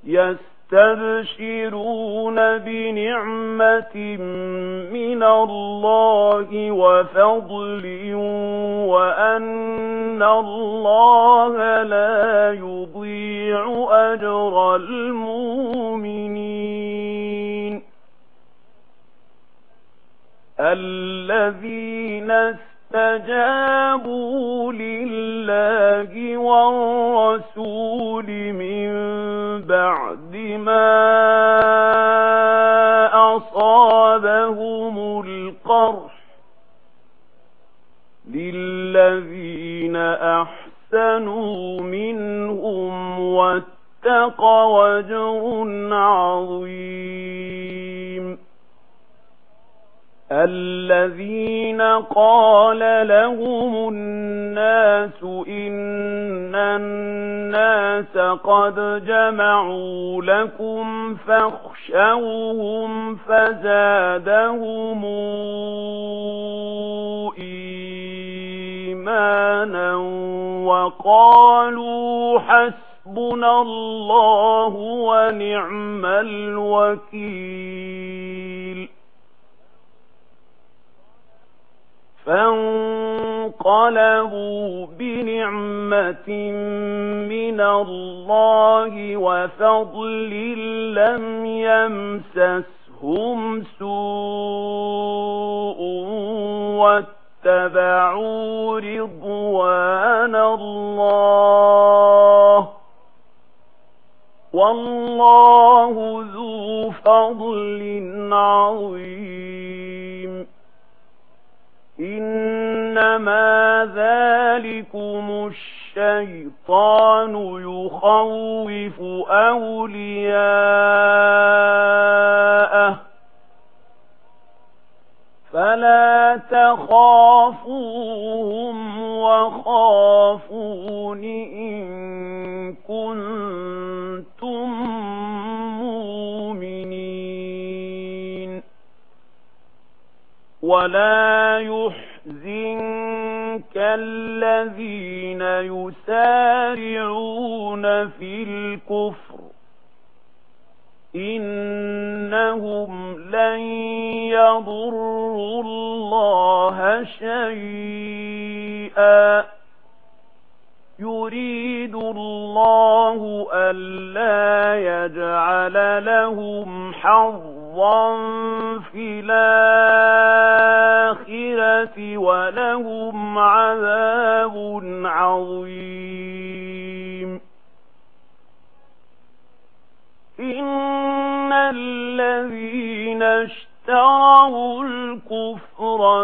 يستبشرون بنعمة من الله وفضل وأن الله لا يضيع أجر المؤمنين الذين استجابوا لله والرسول من بعد ما أصابهم القرح للذين أحسنوا منهم واتقوا أجر عظيم الذين قال لهم الناس إن الناس قد جمعوا لكم فاخشوهم فزادهم إيمانا وقالوا حسبنا الله ونعم الوكيل فانقلبوا بنعمة من الله وفضل لم يمسسهم سوء واتبعوا رضوان الله والله ذو فضل عظيم إنما ذلكم الشيطان يخوف أولياءه فلا تخافوهم وخافون إن كنتم مؤمنين ولا يحزنك الذين يسارعون في الكفر إنهم لن يضروا الله شيئا يريد الله ألا يجعل لهم حظا في الآخرة ولهم عذاب عظيم إن الذين اشتروا الكفر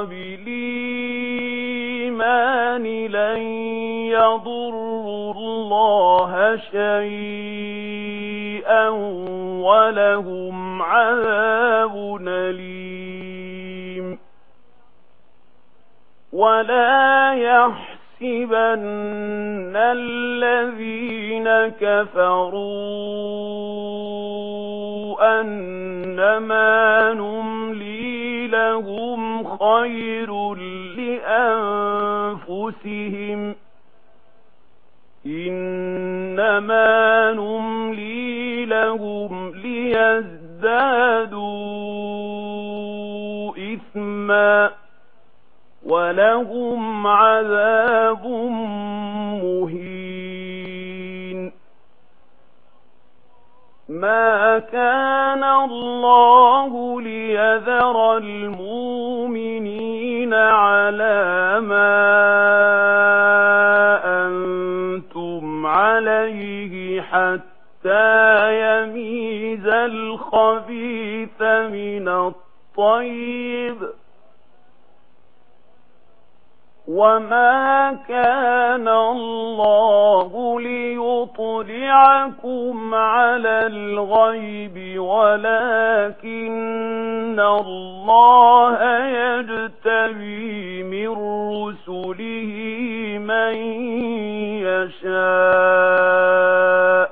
بالإيمان لن يضروا الله شيئا ولهم عذاب أليم ولا يحسبن الذين كفروا أنما نملي لهم خير لأنفسهم إنما نملي لهم ليزدادوا إثما ولهم عذاب مهين ما كان الله ليذر المؤمنين على ما أنتم عليه حتى يميز الخبيث من الطيب وما كان الله ليطلعكم على الغيب ولكن الله يجتبي من رسله من يشاء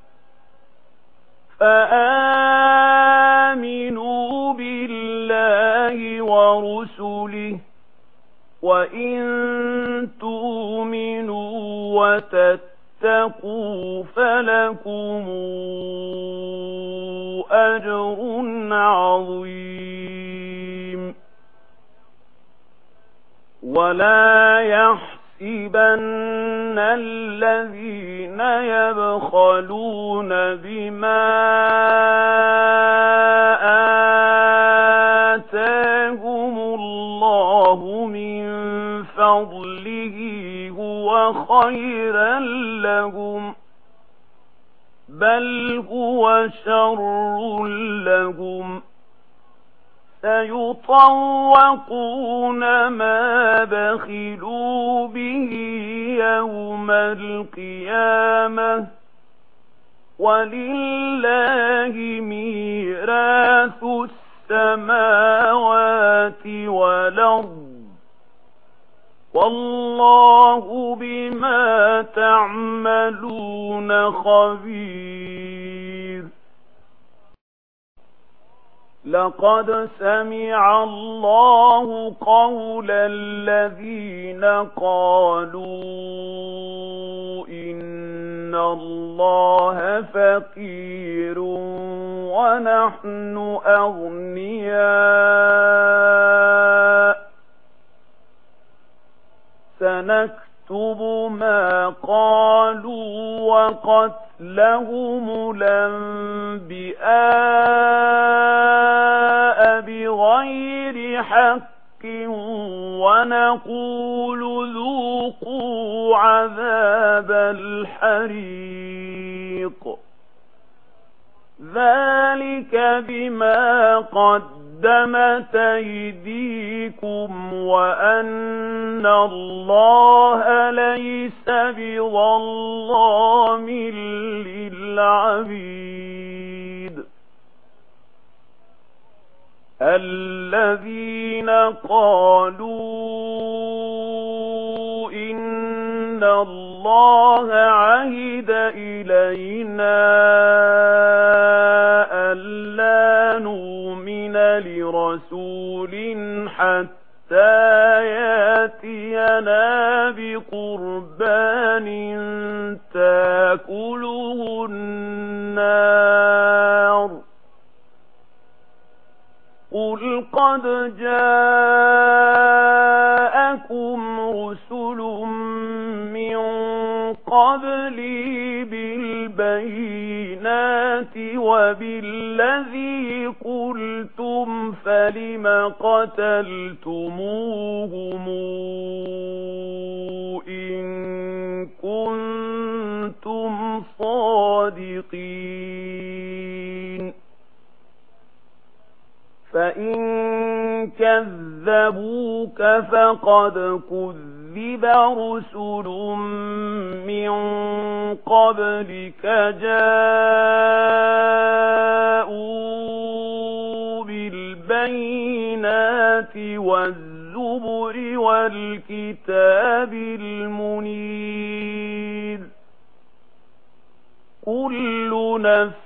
فآمنوا بالله ورسله وإن تؤمنوا وتتقوا فلكم أجر عظيم. ولا يحسبن الذين يبخلون بما آتاهم الله من فضله هو خيرا لهم، بل هو شر لهم، سيطوقون ما بخلوا به يوم القيامة، ولله ميراث السماوات والأرض، والله بما تعملون خبير. لقد سمع الله قول الذين قالوا إن الله فقير ونحن أغنياء، سنكتب ما قالوا وقتلهم الأنبياء بغير حق، ونقول ذوقوا عذاب الحريق، ذلك بما قدمت أيديكم وأن الله ليس بظلام للعبيد. الذين قالوا إن الله عهد إلينا ألا نؤمن لرسول حتى يأتينا بقربان تأكله النار، قل قد جاءكم رسل من قبلي بالبينات وبالذي قلتم، فلم قتلتموهم إن كنتم صادقين؟ فإن كذبوك فقد كذب رسل من قبلك جاءوا بالبينات والزبر والكتاب المنير، كل نفس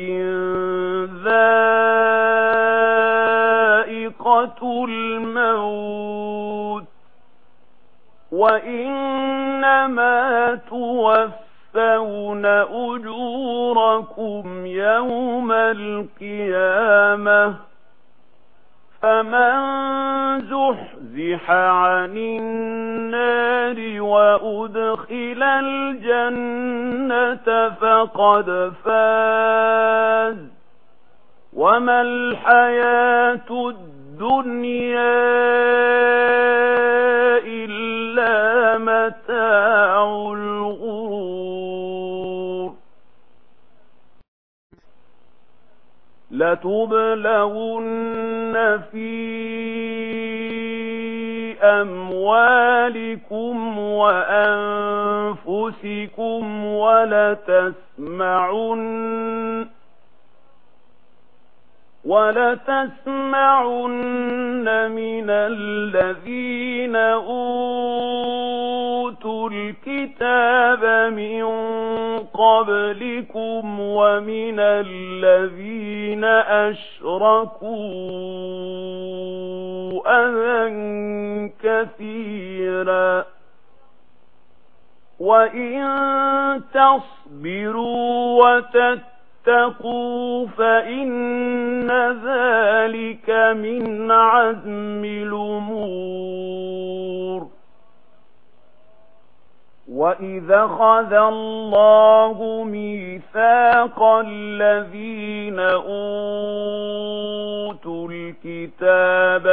ذائقة الموت، وإنما توفون أجوركم يوم القيامة، فمن زحزح عن النار وأدخل الجنة فقد فاز، وما الحياة الدنيا إلا متاع الغرور. لتبلغن في أموالكم وأنفسكم ولتسمعن من الذين أوتوا الكتاب من قبلكم ومن الذين أشركوا أذى كثيرا، وإن تصبروا واتقوا فإن ذلك من عزم الأمور. وَإِذَا أَخَذَ اللَّهُ مِيثَاقَ الَّذِينَ أُوتُوا الْكِتَابَ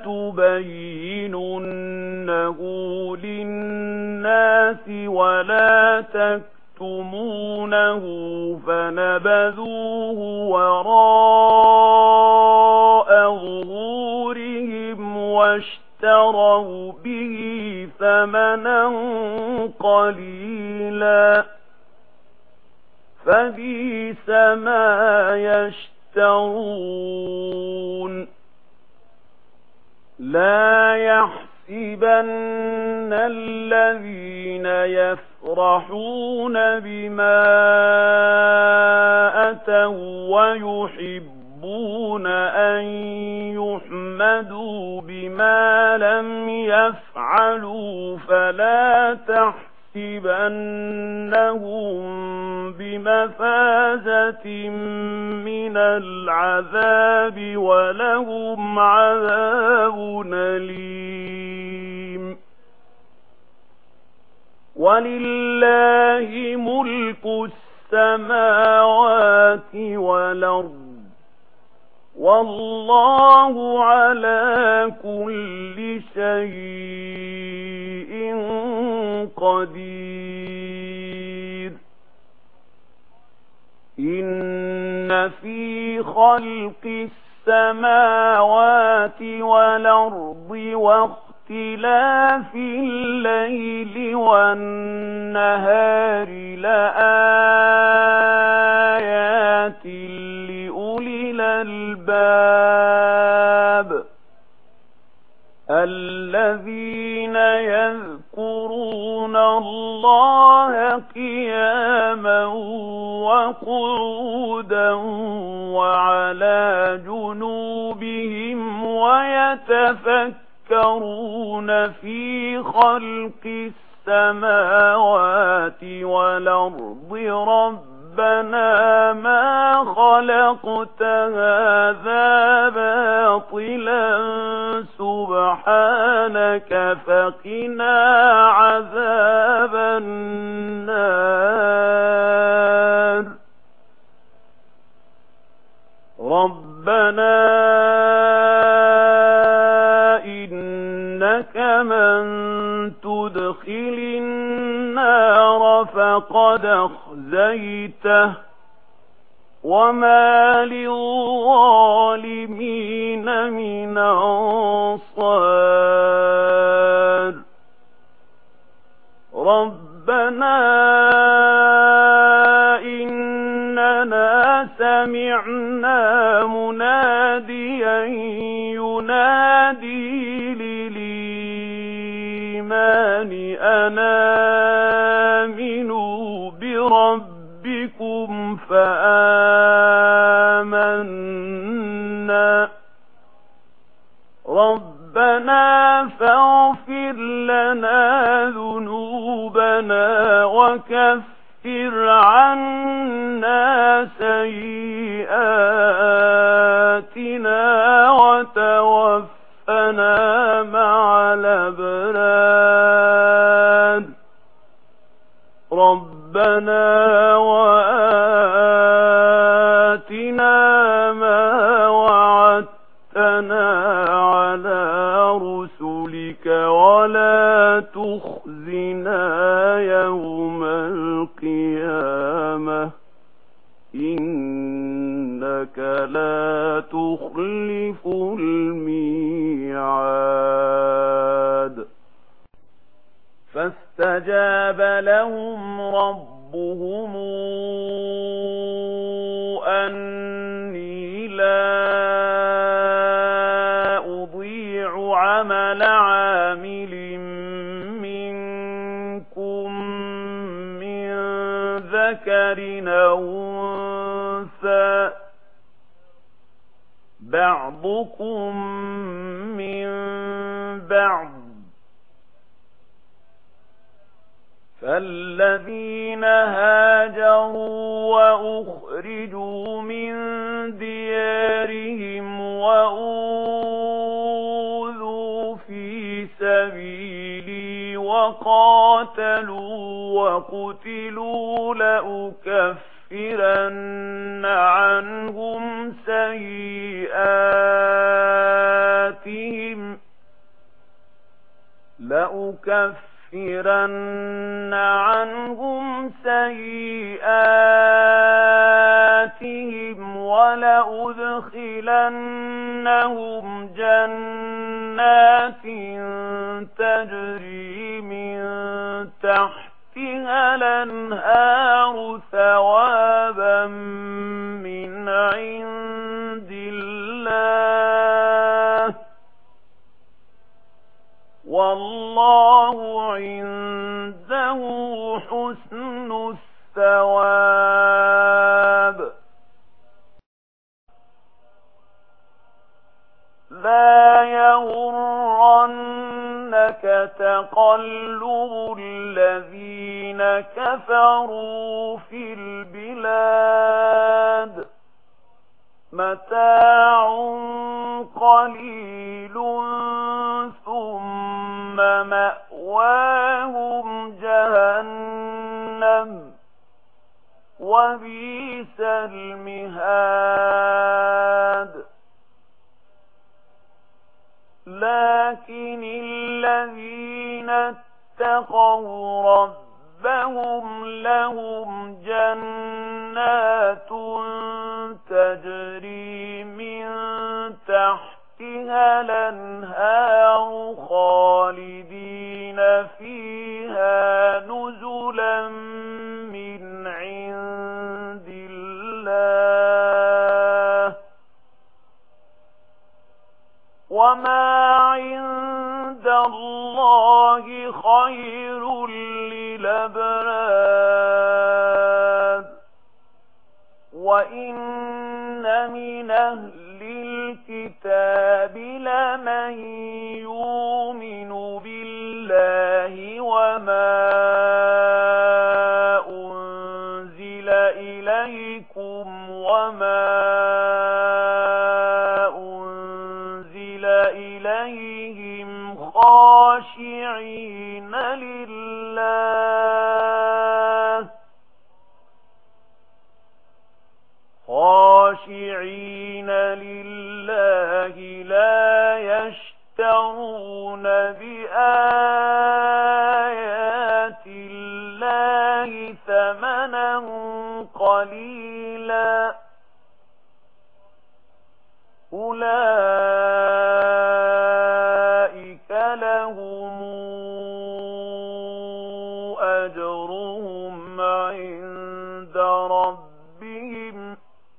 لَتُبَيِّنُنَّهُ لِلنَّاسِ وَلَا تَكْتُمُونَهُ فَنَبَذُوهُ وَرَاءَ ظُهُورِهِمْ وَاشْتَرَوْا بِهِ ثَمَنًا قَلِيلًا فَبِئْسَ مَا يَشْتَرُونَ. لا يحسبن الذين يفرحون بما أتوا ويحبون أن يحمدوا بما لم يفعلوا فلا تحسبنهم بمفازة من العذاب ولهم عذاب أليم. ولله ملك السماوات والأرض والله على كل شيء قدير. إن في خلق السماوات والأرض واختلاف الليل والنهار لآيات لأولي الألباب الذين يذكرون الله قياما وقعودا وعلى جنوبهم ويتفكرون في خلق السماوات والأرض ربنا ما خلقت هذا باطلا سبحانك فقنا عذاب النار. ربنا إنك من تدخل النار فقد أخزيته وما للظالمين من أنصار. ربنا إننا سمعنا مناديا ينادي للإيمان أن آمنوا بربكم فآمنا. ربنا فاغفر لنا ذنوبنا وكفر عنا سيئاتنا وتوفنا مع الأبرار. ربنا وآتنا ما وعدتنا على رسلك ولا تخزنا يوم القيامة إنك لا تخلف الميعاد. فاستجاب لهم ربهم أني لا أضيع عمل عامل منكم من ذكر أو أنثى بعضكم من بعض فالذين هاجروا وأخرجوا من ديارهم وأوذوا في سبيلي وقاتلوا وقتلوا لأكفرن عنهم سيئاتهم ولأدخلنهم جنات تجري من تحتها الأنهار ثوابا من عند الله والله عنده حسن الثواب. لا يغرنك تقلب الذين كفروا في البلاد متاع قليل ثم مأواهم جهنم وبئس المهاد. لكن الذين اتقوا ربهم لهم جنات تجري من تحتها الأنهار خالدين فيها نزلا من عند الله وما عند الله خير للأبرار. وإن من أهل الكتاب لمن يؤمن بالله وما أنزل إليكم وما أنزل إليهم خاشعين لله لا يشترون بآيات الله ثمنا قليلا أولئك لهم أجرهم عند ربهم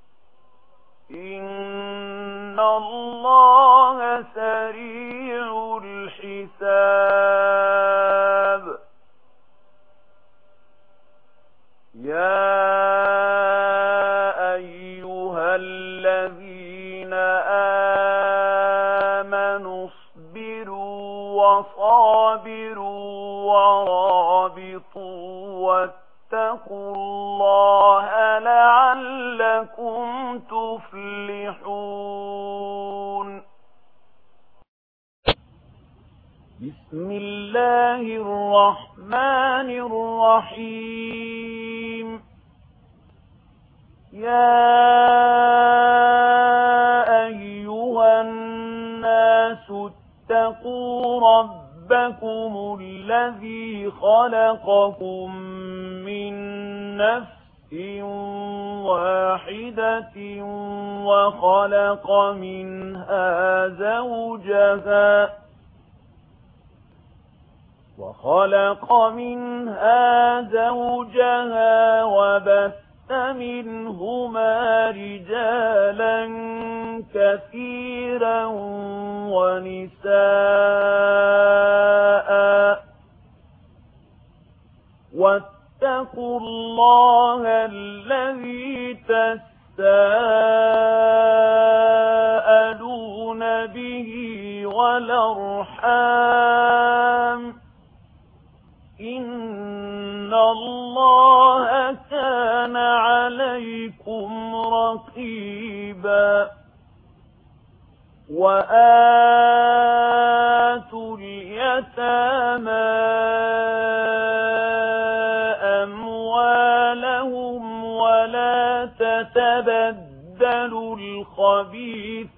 إن الله سريع الحساب. يا أيها الذين آمنوا اصبروا وصابروا ورابطوا واتقوا الله لعلكم تفلحون. بسم الله الرحمن الرحيم. يا أيها الناس اتقوا ربكم الذي خلقكم من نفس واحدة وخلق منها زوجها وبث منهما رجالا كثيرا ونساء واتقوا الله الذي تساءلون به والأرحام إن عليكم رقيبا وآتوا اليتامى أموالهم ولا تتبدلوا الخبيث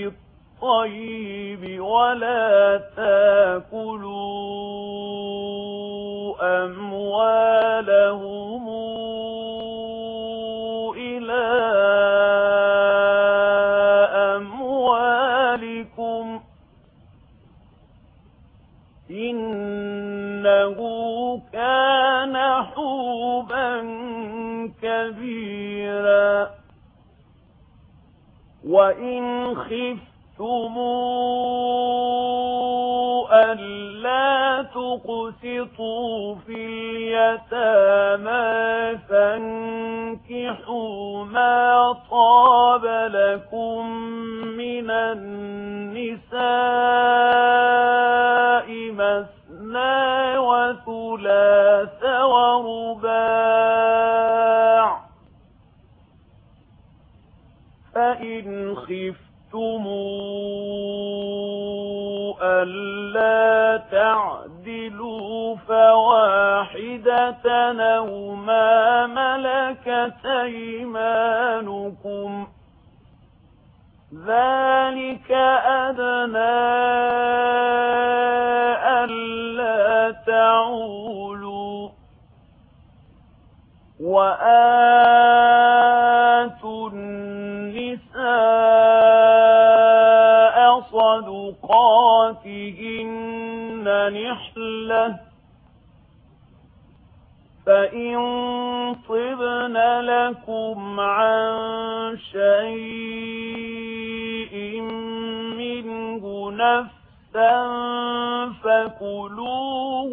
بالطيب ولا تاكلوا أموالهم إلى أموالكم إنه كان حوبا كبيرا وإن خفتم ألا تقسطوا في اليتامى فانكحوا ما طاب لكم من النساء مثنى وثلاث ورباع فإن خفتم ألا تعدلوا فواحدة أو ما ملكت أيمانكم ذلك أدنى ألا تعولوا وآتوا النساء صدقاتهن نحلة فإن طبن لكم عن شيء منه نفسا فكلوه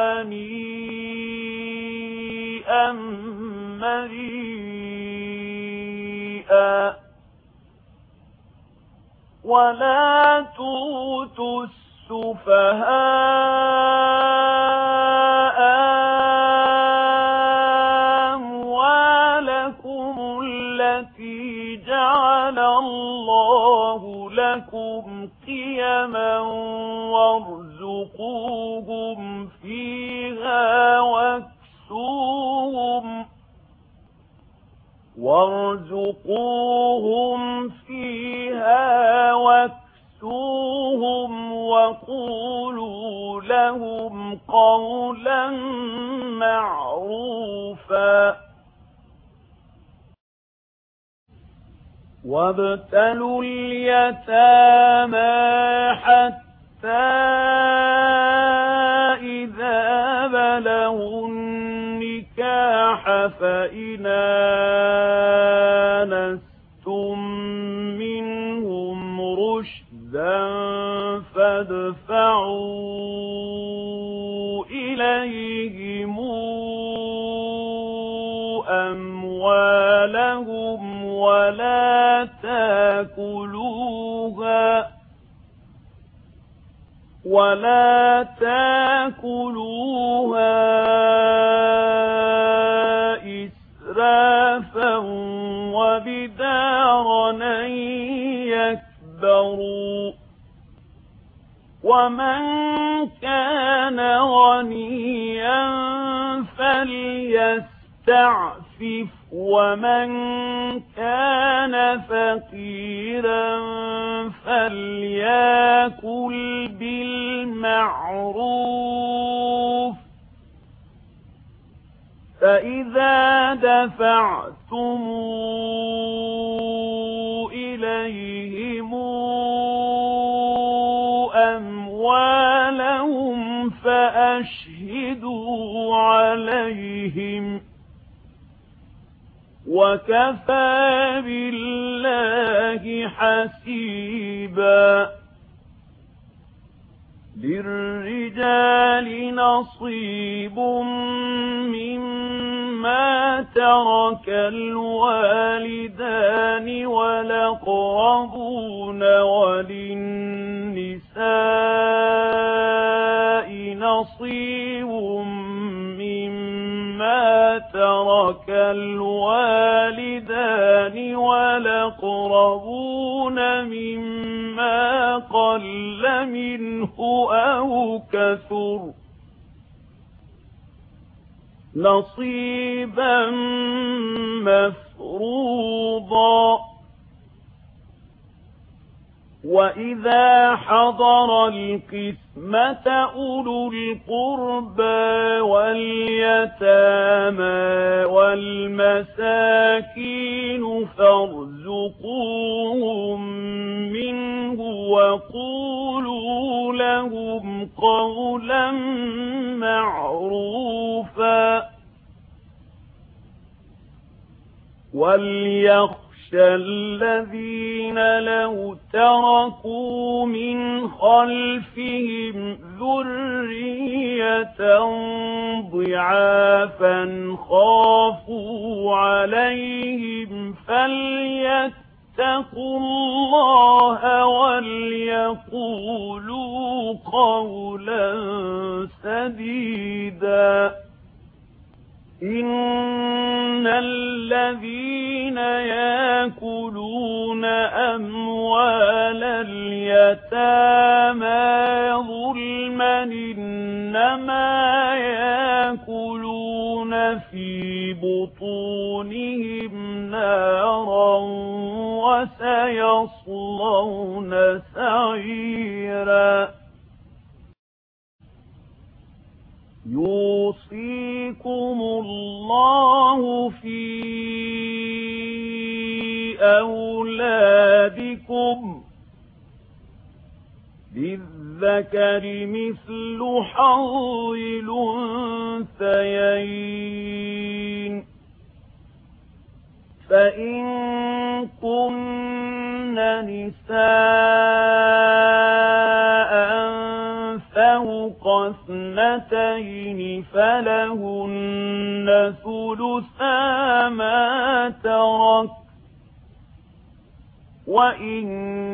هنيئا مريئا ولا تؤتوا السفهاء أموالكم التي جعل الله لكم قيما وارزقوهم فيها واكسوهم وقولوا لهم قولا معروفا وابتلوا اليتامى حتى إذا بلغوا النكاح فإن آنستم منهم رشدا فادفعوا إليهم أموالهم ولا تاكلوها إسرافا وبدارا أن يكبروا ومن كان غنيا فليستعفف ومن كان فقيرا فليأكل بالمعروف فإذا دفعتم إليهم أموالهم فأشهدوا عليهم وكفى بالله حسيبا للرجال نصيب مما ترك الوالدان والأقربون وللنساء نصيب مما ترك الوالدان الأقربون مما قل منه أو كثر نصيبا مفروضا وإذا حضر القسمة أولو القربى واليتامى والمساكين فارزقوهم منه وقولوا لهم قولا معروفا وليخشى الذين لو تركوا من خلفهم ذرية ضعافا خافوا عليهم فليتقوا الله وليقولوا قولا سديدا إن الذين يأكلون أموال اليتامى ظلما إنما يأكلون في بطونهم نارا وسيصلون سعيرا يوصيكم الله في أولادكم للذكر مثل حظ الأنثيين فإن كن نساء فوق اثنتين فلهن ثلثا ما ترك وإن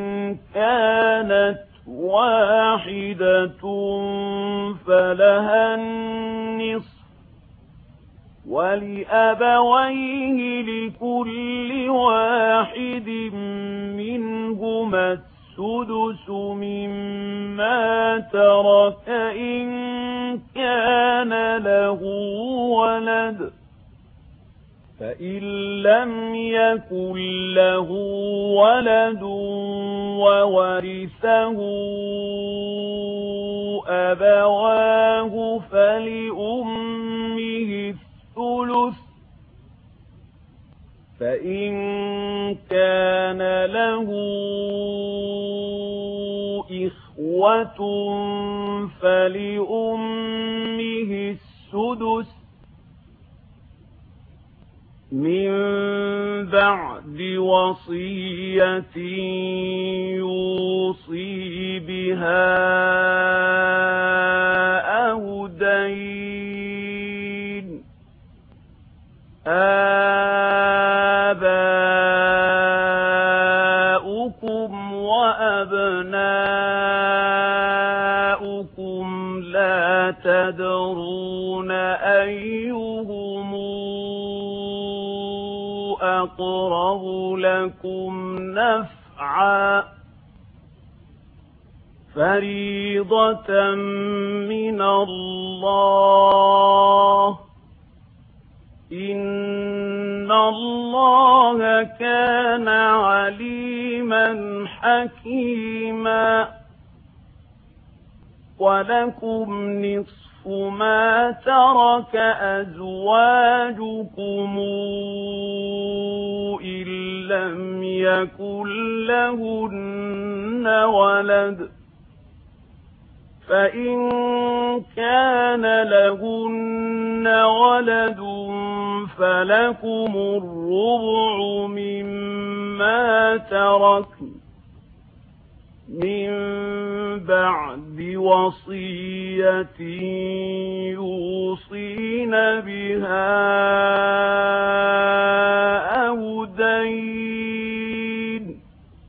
كانت واحدة فلها النصف ولأبويه لكل واحد منهما السدس مما ترك إن كان له ولد فإن لم يكن له ولد وورثه أبواه فلأمه الثلث فإن كان له إخوة فلأمه السدس من بعد وصية يوصي بها أو دين آباؤكم وأبناؤكم لا تدرون أيهم أقرب لكم نفعا فريضة من الله إن الله كان عليما حكيما ولكم نصف ما ترك أزواجكم إن لم يكن لهن ولد فإن كان لهن ولد فلكم الربع مما تركن من بعد وصية يوصين بها أو دين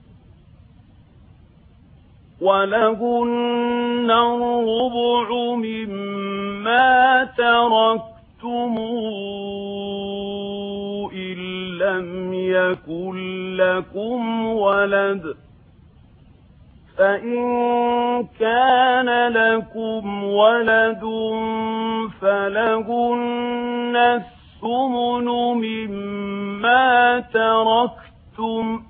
ولهن الربع مما تركتم إن لم يكن لكم ولد فإن كان لكم ولد فلهن الثمن مما تركتم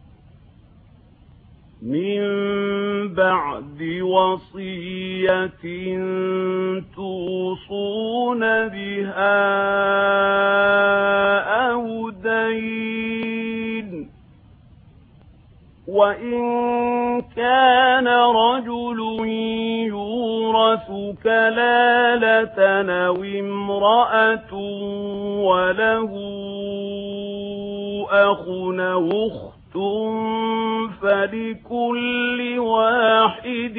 من بعد وصية توصون بها أو دين وإن كان رجل يورث كلالة أو امرأة وله أخ أو أخت فلكل واحد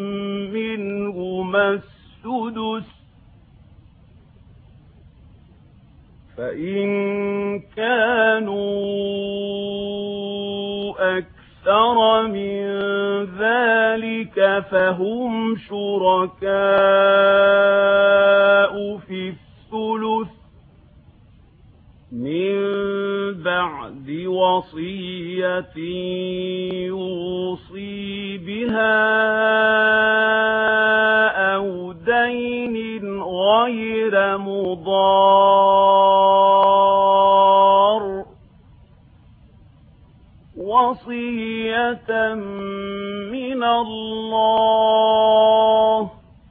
منهما السدس فإن كانوا أكثر من ذلك فهم شركاء في الثلث من بعد وصية يوصي بها أو دين غير مضار وصية من الله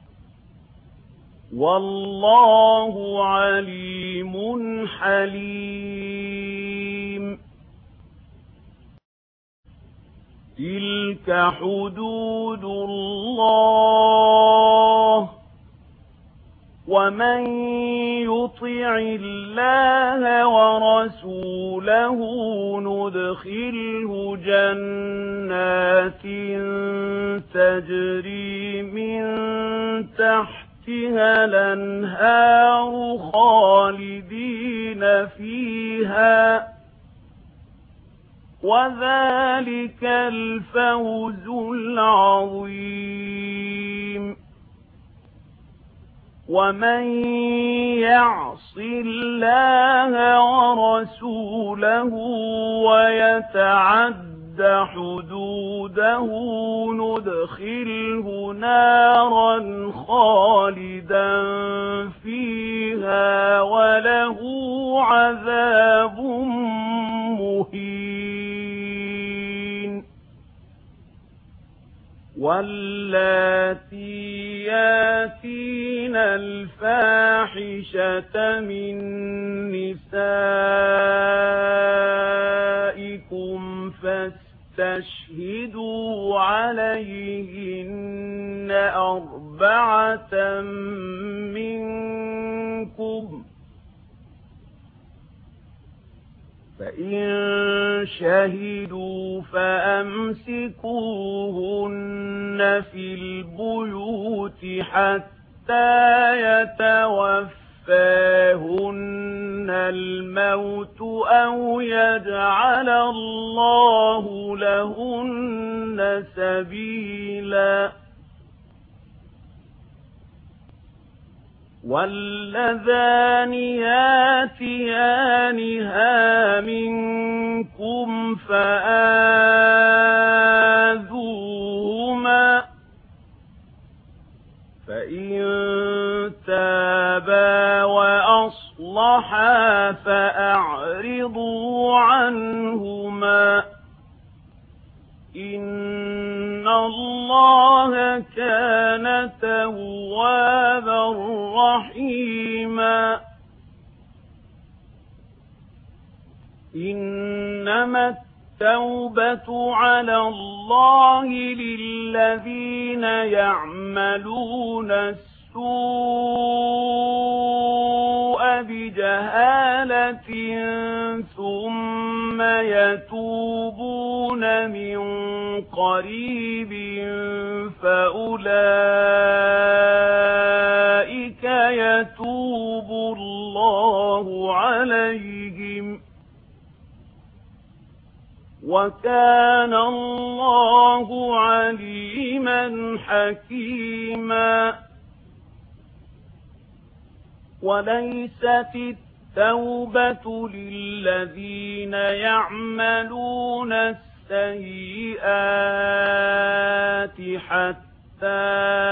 والله عليم حليم تلك حدود الله ومن يطع الله ورسوله ندخله جنات تجري من تحتها الأنهار خالدين فيها وذلك الفوز العظيم ومن يعص الله ورسوله ويتعد حدوده ندخله نارا خالدا فيها وله عذاب مهين واللاتي ياتين الفاحشة من نسائكم فاستشهدوا عليهن 4 منكم فإن شهدوا فأمسكوهن في البيوت حتى يتوفاهن الموت أو يجعل الله لهن سبيلا واللذان ياتيانها منكم فآذوهما فإن تابا وأصلحا فأعرضوا عنهما إن الله كان توابا رحيما إنما التوبة على الله للذين يعملون السوء بجهالة ثم يتوبون من قريب فأولئك يتوب الله عليهم وكان الله عليما حكيما وليست التوبة للذين يعملون السيئات حتى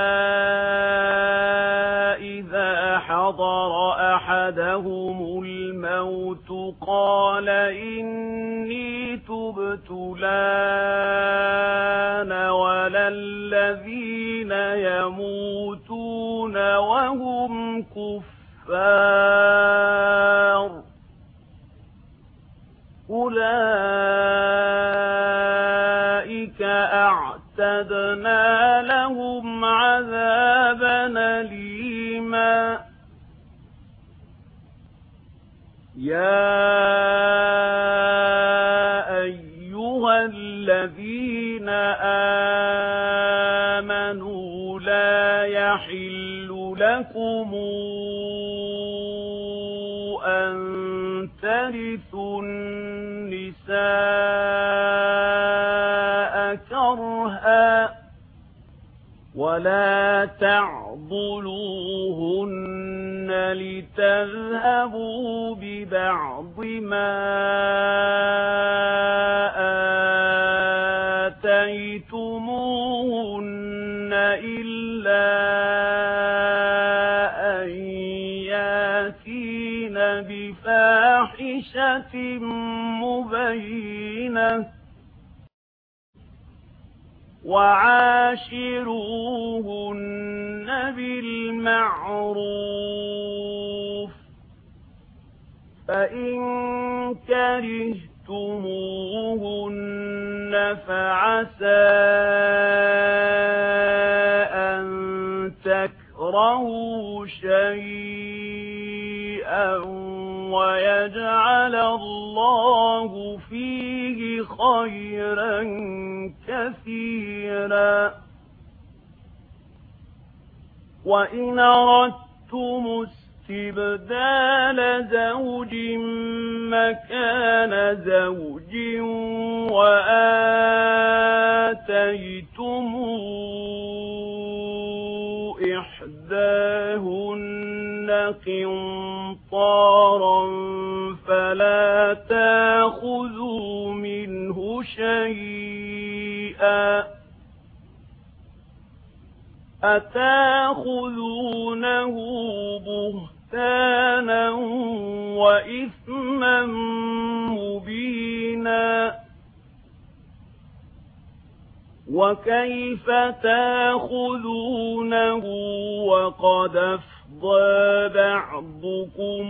إذا حضر أحدهم الموت قال إني تبت الآن ولا الذين يموتون وهم كفار أولئك أعتدنا لهم عذابا أليما يا أيها الذين آمنوا لا يحل لكم أن ترثوا النساء كرها ولا تعضلوهن لتذهبوا ببعض ما آتيتموهن إلا أن ياتين بفاحشة مبينة وعاشروهن بالمعروف فإن كرهتموهن فعسى أن تكرهوا شيئا ويجعل الله فيه خيرا كثيرا وإن أردتم استبدال زوج مكان زوج وآتيتم إحداهن قنطارا فلا تأخذوا منه شيئا أتأخذونه بهتانا وإثما مبينا وكيف تأخذونه وقد أفضى بعضكم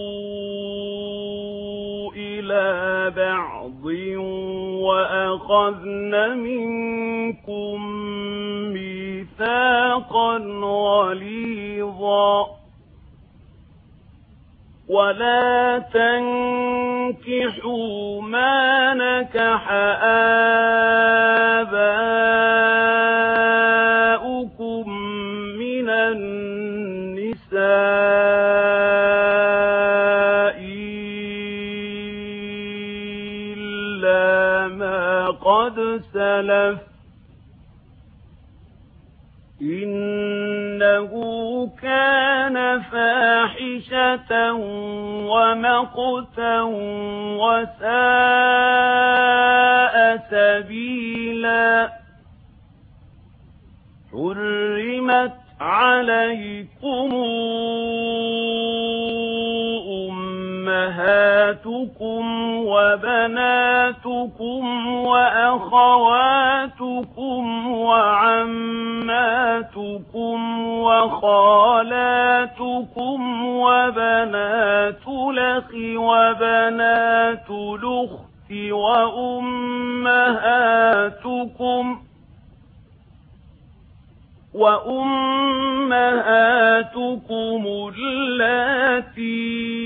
إلى بعض وأخذن منكم ميثاقا غليظا ولا تنكحوا ما نكح آباؤكم من النساء إلا ما قد سلف إنه كان فاحشة ومقتا وساء سبيلا حرمت عليكم أمهاتكم وبناتكم وأخواتكم وعماتكم وخالاتكم وبنات الأخ وبنات الأخت وأمهاتكم اللاتي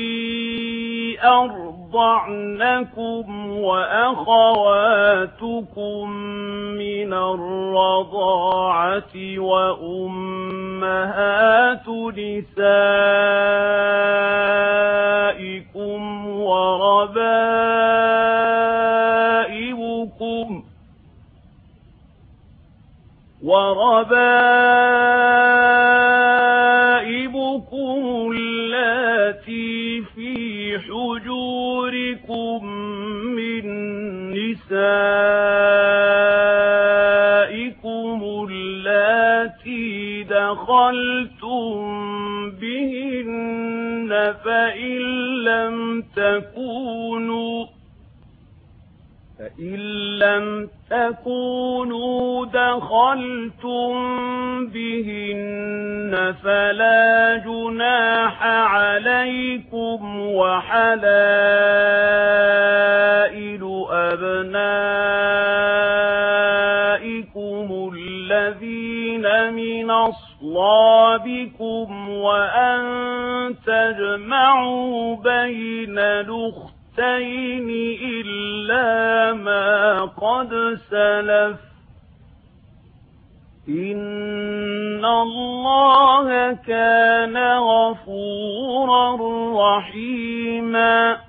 أرضعنكم وأخواتكم من الرضاعة وأمهات نسائكم وربائبكم اللاتي في نسائكم اللاتي دخلتم بهن فإن لم تكونوا دخلتم بهن فلا جناح عليكم وحلائل أبنائكم الذين من أصلابكم وأن تجمعوا بين الأختين إلا ما قد سلف إن الله كان غفورا رحيما